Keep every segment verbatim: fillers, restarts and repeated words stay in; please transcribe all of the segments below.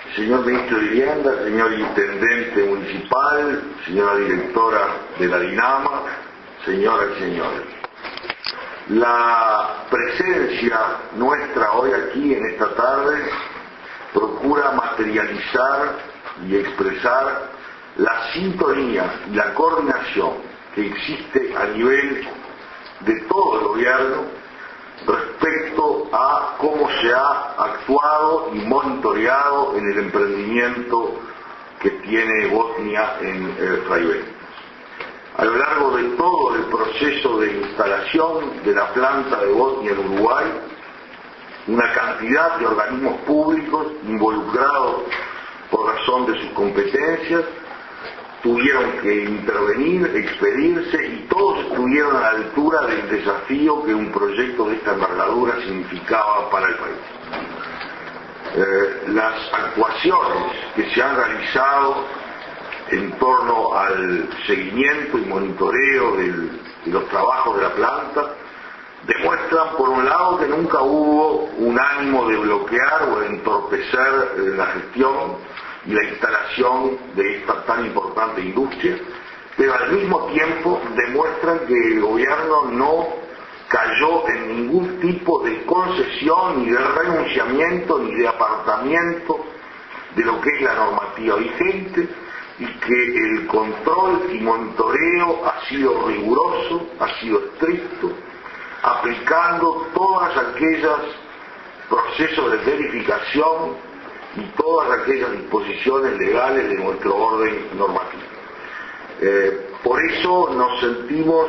señor ministro de Vivienda, señor intendente municipal, señora directora de la DINAMA, señoras y señores. La presencia nuestra hoy aquí en esta tarde procura materializar y expresar la sintonía y la coordinación que existe a nivel de todo el gobierno respecto a cómo se ha actuado y monitoreado en el emprendimiento que tiene Bosnia en eh, Fray Benito. A lo largo de todo el proceso de instalación de la planta de Bosnia en Uruguay, una cantidad de organismos públicos involucrados por razón de sus competencias tuvieron que intervenir, expedirse, y todos estuvieron a la altura del desafío que un proyecto de esta envergadura significaba para el país. Eh, las actuaciones que se han realizado en torno al seguimiento y monitoreo del, de los trabajos de la planta demuestran, por un lado, que nunca hubo un ánimo de bloquear o de entorpecer eh, la gestión y la instalación de esta tan importante industria, pero al mismo tiempo demuestran que el gobierno no cayó en ningún tipo de concesión, ni de renunciamiento, ni de apartamiento de lo que es la normativa vigente, y que el control y monitoreo ha sido riguroso, ha sido estricto, aplicando todas aquellas procesos de verificación y todas aquellas disposiciones legales de nuestro orden normativo. Eh, por eso nos sentimos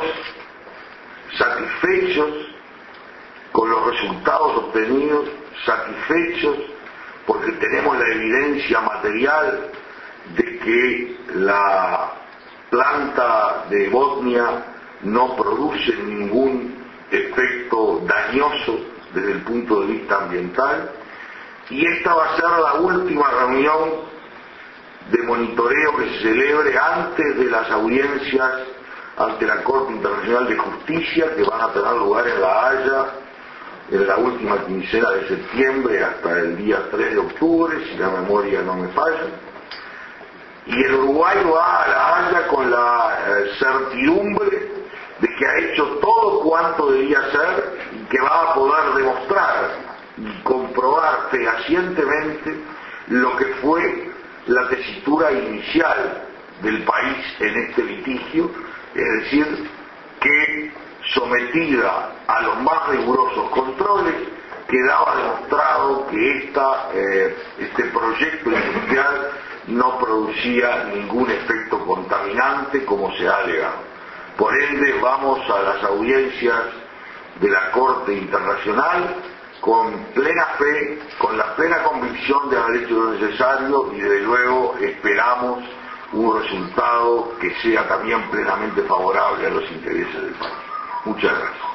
satisfechos con los resultados obtenidos, satisfechos porque tenemos la evidencia material de que la planta de Bosnia no produce ningún efecto dañoso desde el punto de vista ambiental. Y esta va a ser la última reunión de monitoreo que se celebre antes de las audiencias ante la Corte Internacional de Justicia, que van a tener lugar en La Haya en la última quincena de septiembre hasta el día tres de octubre, si la memoria no me falla. Y el Uruguay va a La Haya con la eh, certidumbre de que ha hecho todo cuanto debía hacer y que va a poder demostrar y comprobar fehacientemente lo que fue la tesitura inicial del país en este litigio, es decir, que sometida a los más rigurosos controles quedaba demostrado que esta, eh, este proyecto industrial no producía ningún efecto contaminante como se ha alegado. Por ende, vamos a las audiencias de la Corte Internacional con plena fe, con la plena convicción de haber hecho lo necesario, y desde luego esperamos un resultado que sea también plenamente favorable a los intereses del país. Muchas gracias.